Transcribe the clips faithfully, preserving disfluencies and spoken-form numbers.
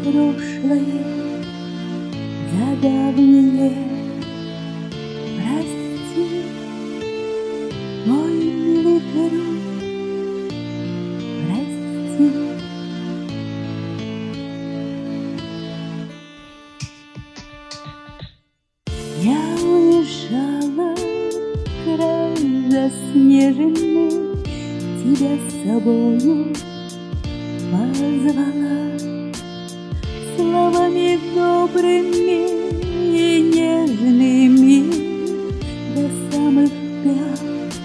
прошлое, за давнее. Прости, мой милый друг, прости. Я уезжала в край заснеженный, тебя с собою позвала словами добрыми и нежными, до самых пят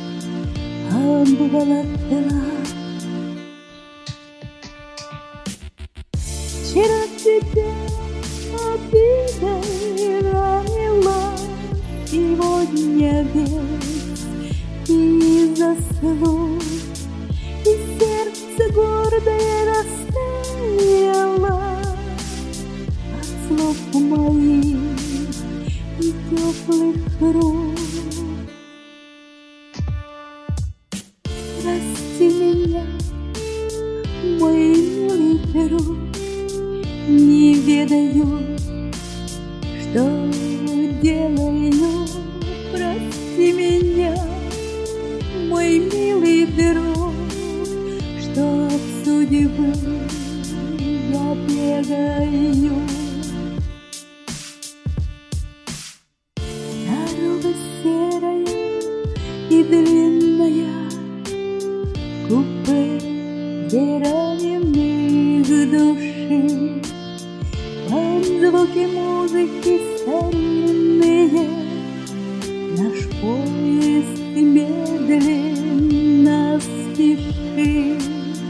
обволокла. Вчера тебя обидой ранила, сегодня весь и заслуг, и сердце гордое растаяло от слов моих и теплых рук. Прости меня, мой милый друг, не ведаю, что делаю. Прости меня, мой милый друг, что от судьбы я бегаю. Дорога серая и длинная, купе, где раненых души, под звуки музыки старинные наш поезд медленно спешит.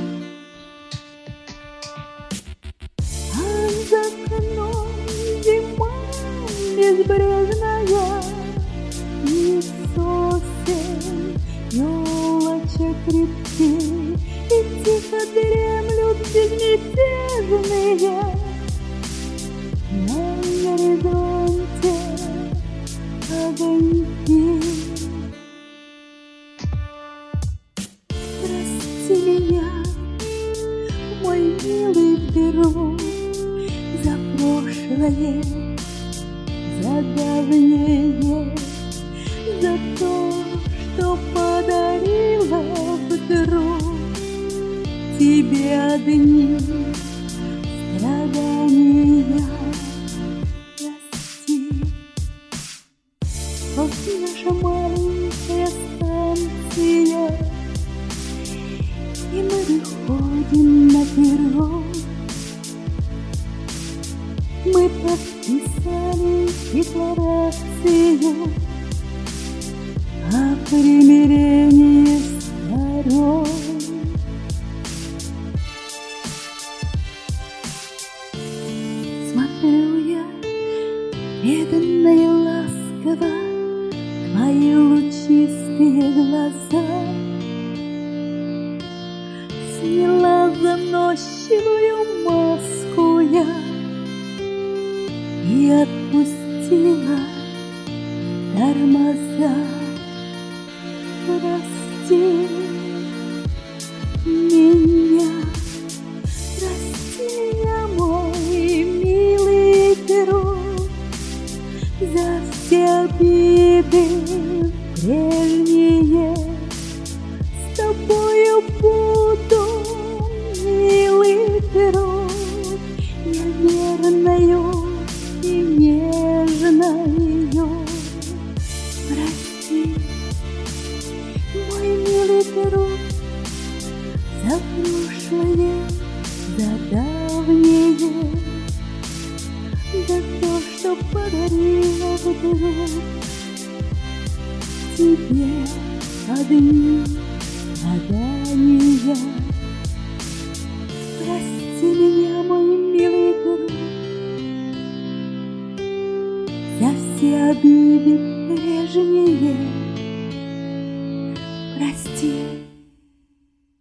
А за окном зима безбрежная, и сосен елочек крепки, и тихо дремлют безмятежные на горизонте огоньки. Прости меня, мой милый друг, за прошлое, за давнее, за то, что подарила вдруг тебе одни страдания. Прости. Вот наша маленькая станция, и мы выходим на перрон. Мы подписали декларацию о примирении сторон. Смотрю я преданно и ласково твои лучистые глаза, сняла заносчивую маску я и отпустила тормоза. Прости меня, прости меня, мой милый друг, за все обиды прежние. С тобою буду, милый друг, я верною и нежною. Прости, мой милый друг, за прошлое, за давнее, за то, что подарила вдруг тебе одни страдания. Прости меня, мой милый друг, за все обиды